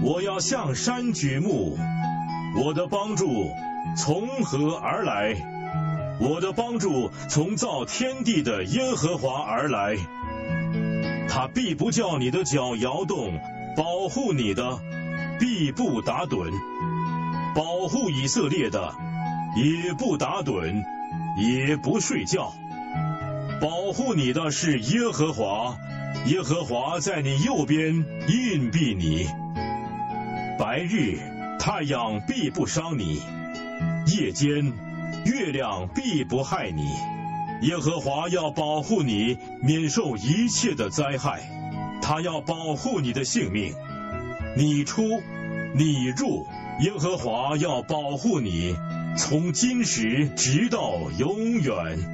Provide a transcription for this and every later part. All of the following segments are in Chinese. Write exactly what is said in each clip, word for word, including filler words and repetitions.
我要向山举目，我的帮助从何而来？我的帮助从造天地的耶和华而来。他必不叫你的脚摇动，保护你的必不打盹，保护以色列的也不打盹，也不睡觉。保护你的是耶和华，耶和华在你右边荫庇你。白日太阳必不伤你，夜间月亮必不害你。耶和华要保护你免受一切的灾害，他要保护你的性命。你出你入，耶和华要保护你，从今时直到永远。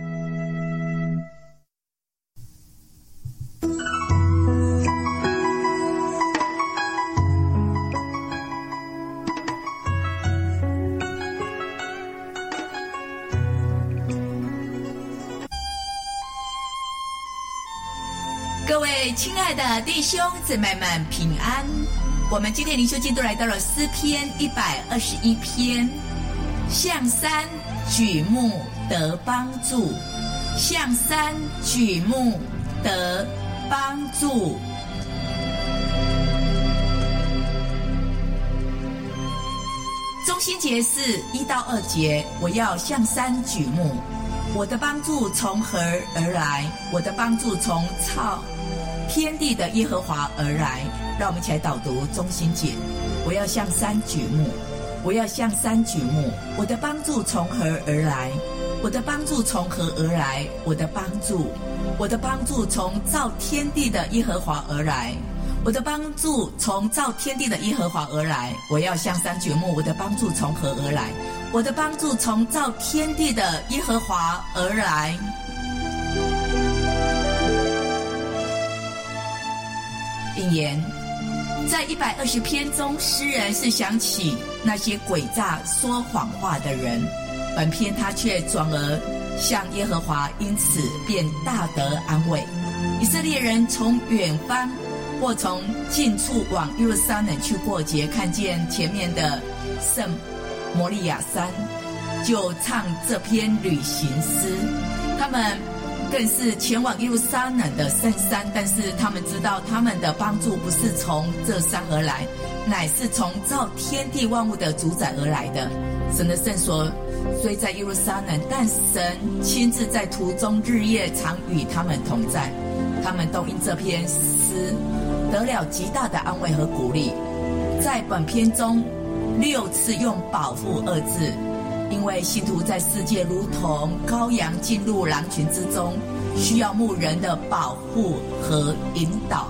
各位亲爱的弟兄姊妹们平安，我们今天灵修进度来到了诗篇一百二十一篇，向山举目得帮助，向山举目得帮助。中心节是一到二节，我要向山举目，我的帮助从何而来？我的帮助从造天地的耶和华而来。让我们一起来导读中心节。我要向山举目，我要向山举目，我的帮助从何而来？我的帮助从何而来？我的帮助，我的帮助从造天地的耶和华而来。我的帮助从造天地的耶和华而来。我要向山举目，我的帮助从何而来？我的帮助从造天地的耶和华而来。引言，在一百二十篇中，诗人是想起那些诡诈说谎话的人，本篇他却转而向耶和华，因此便大得安慰。以色列人从远方或从近处往耶路撒冷去过节，看见前面的圣摩利亚山，就唱这篇旅行诗。他们更是前往耶路撒冷的圣山，但是他们知道他们的帮助不是从这山而来，乃是从造天地万物的主宰而来的。神的圣所虽在耶路撒冷，但神亲自在途中日夜常与他们同在。他们都因这篇诗得了极大的安慰和鼓励。在本篇中六次用保护二字，因为信徒在世界如同羔羊进入狼群之中，需要牧人的保护和引导。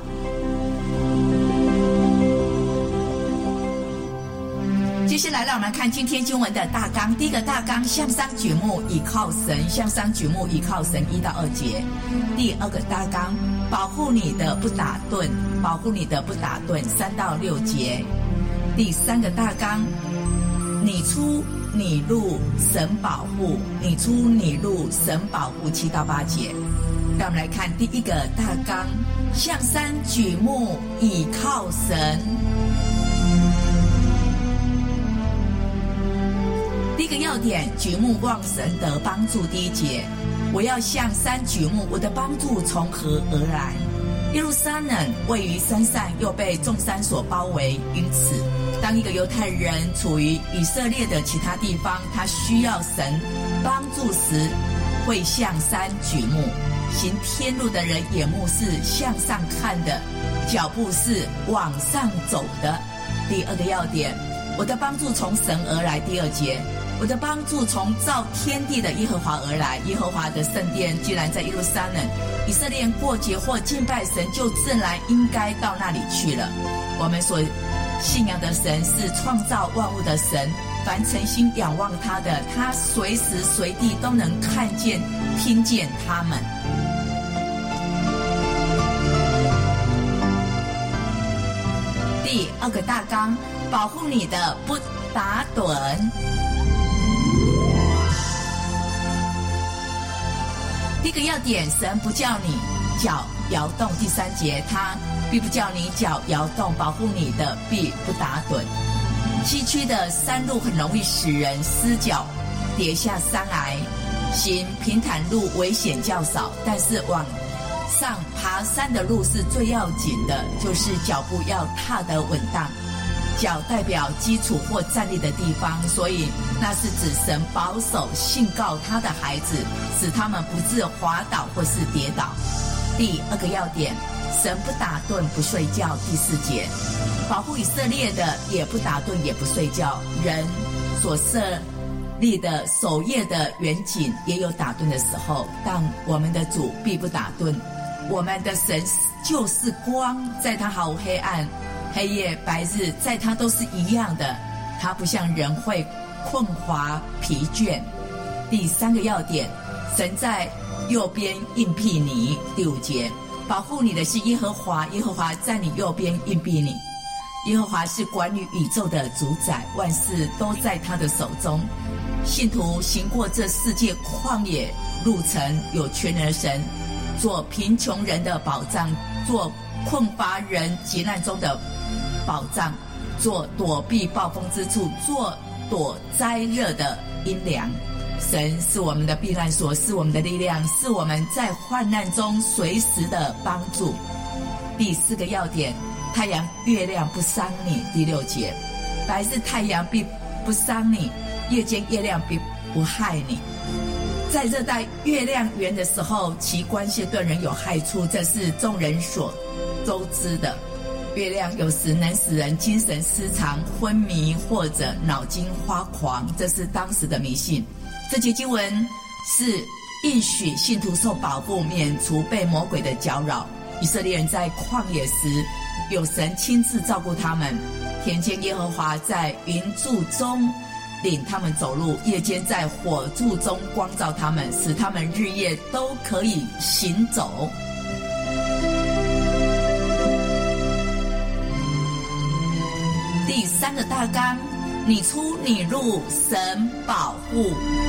接下来让我们看今天经文的大纲。第一个大纲，向山举目倚靠神，向山举目倚靠神，一到二节。第二个大纲，保护你的不打盹，保护你的不打盹，三到六节。第三个大纲，你出你入神保护，你出你入神保护，七到八节。让我们来看第一个大纲，向山举目倚靠神。第一个要点，举目望神得帮助。第一节，我要向山举目，我的帮助从何而来？耶路撒冷位于山上，又被众山所包围，因此当一个犹太人处于以色列的其他地方，他需要神帮助时，会向山举目。行天路的人眼目是向上看的，脚步是往上走的。第二个要点，我的帮助从神而来。第二节，我的帮助从造天地的耶和华而来。耶和华的圣殿既然在耶路撒冷，以色列人过节或敬拜神，就自然应该到那里去了。我们所信仰的神是创造万物的神，凡诚心仰望他的，他随时随地都能看见听见他们。第二个大纲，保护你的不打盹。第一个要点，神不叫你脚摇动。第三节，他必不叫你脚摇动，保护你的必不打盹。崎岖的山路很容易使人失脚跌下山崖，行平坦路危险较少，但是往上爬山的路是最要紧的，就是脚步要踏得稳当。脚代表基础或站立的地方，所以那是指神保守信告他的孩子，使他们不致滑倒或是跌倒。第二个要点，神不打盹不睡觉。第四节，保护以色列的也不打盹也不睡觉。人所设立的守夜的远景也有打盹的时候，但我们的主必不打盹。我们的神就是光，在他毫无黑暗，黑夜白日在他都是一样的，他不像人会困乏疲倦。第三个要点，神在右边应庇你。第五节，保护你的是耶和华，耶和华在你右边应庇你。耶和华是管理宇宙的主宰，万事都在他的手中。信徒行过这世界旷野路程，有全能的神做贫穷人的保障，做困乏人急难中的保障，做躲避暴风之处，做躲灾热的阴凉。神是我们的避难所，是我们的力量，是我们在患难中随时的帮助。第四个要点，太阳月亮不伤你。第六节，白日太阳必不伤你，夜间月亮必不害你。在热带月亮圆的时候，其光线对人有害处，这是众人所周知的。月亮有时能使人精神失常、昏迷或者脑筋发狂，这是当时的迷信。这节经文是应许信徒受保护，免除被魔鬼的搅扰。以色列人在旷野时，有神亲自照顾他们，田间耶和华在云柱中领他们走路，夜间在火柱中光照他们，使他们日夜都可以行走。第三个大纲，你出你入，神保护。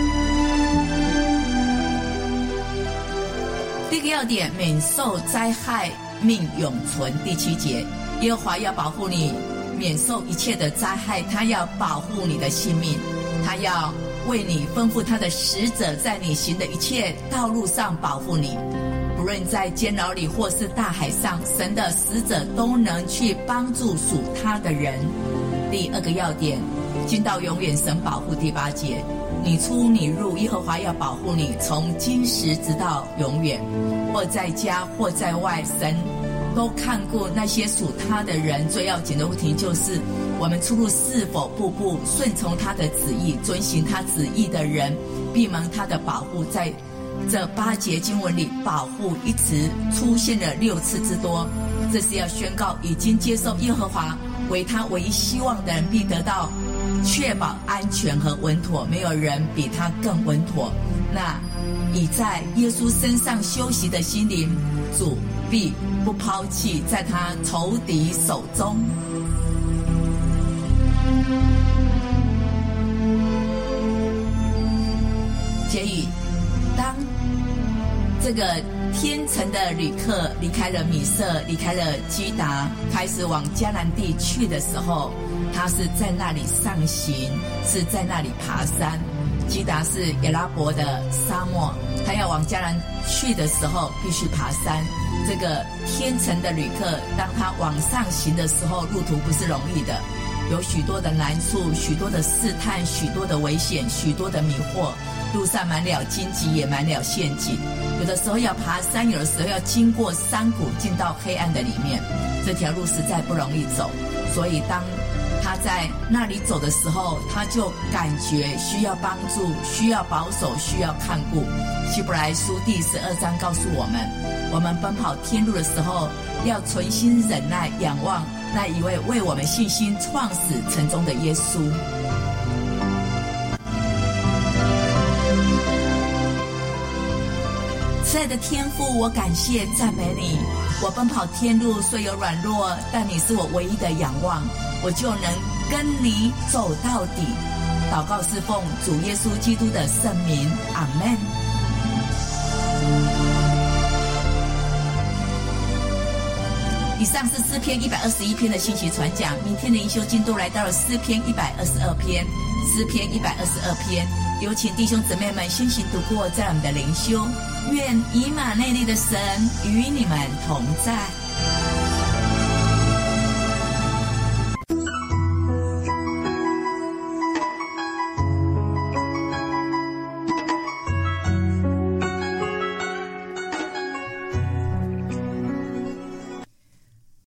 第一个要点，免受灾害，命永存。第七节，耶和华要保护你免受一切的灾害，他要保护你的性命，他要为你吩咐他的使者，在你行的一切道路上保护你，不论在监牢里或是大海上，神的使者都能去帮助属他的人。第二个要点，今到永远，神保护。第八节，你出你入，耶和华要保护你，从今时直到永远，或在家或在外，神都看顾那些属他的人。最要紧的问题就是我们出入是否步步顺从他的旨意，遵行他旨意的人必蒙他的保护。在这八节经文里，保护一直出现了六次之多，这是要宣告已经接受耶和华为他唯一希望的人必得到确保安全和稳妥，没有人比他更稳妥。那已在耶稣身上休息的心灵，主必不抛弃，在他仇敌手中。结语，当这个天城的旅客离开了米色，离开了基达，开始往迦南地去的时候，他是在那里上行，是在那里爬山。基达是耶拉伯的沙漠，他要往迦南去的时候必须爬山。这个天城的旅客，当他往上行的时候，路途不是容易的，有许多的难处，许多的试探，许多的危险，许多的迷惑，路上满了荆棘，也满了陷阱。有的时候要爬山，有的时候要经过山谷，进到黑暗的里面，这条路实在不容易走。所以当他在那里走的时候，他就感觉需要帮助，需要保守，需要看顾。希伯来书第十二章告诉我们，我们奔跑天路的时候，要存心忍耐，仰望那一位为我们信心创始成终的耶稣。慈爱的天父，我感谢赞美你。我奔跑天路虽有软弱，但你是我唯一的仰望，我就能跟你走到底。祷告是奉主耶稣基督的圣名，阿们。 以上是诗篇一百二十一篇的信息传讲，明天的灵修进度来到了诗篇一百二十二篇，诗篇一百二十二篇，有请弟兄姊妹们先行读过，在我们的灵修。愿以马内利的神与你们同在。